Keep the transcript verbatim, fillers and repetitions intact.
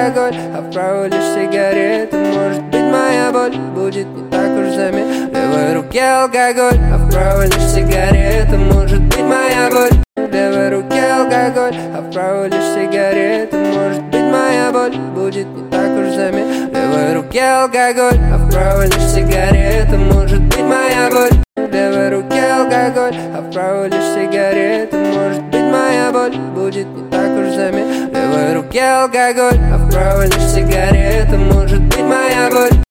алкоголь, а в правой лишь сигарета. Может быть, моя боль будет не так уж заметна. В левой руке алкоголь, а в правой лишь сигарета. Может быть, моя боль. В левой руке алкоголь, а в правой лишь сигарета. Может быть, моя боль будет не так уж заметна. В левой руке алкоголь, а в правой лишь сигарета. Может быть, моя боль. В левой руке алкоголь, а в правой лишь сигарета. Может быть, моя боль будет не так уж заметна. В левой руке алкоголь, а в правой лишь сигарета. Может быть, моя боль.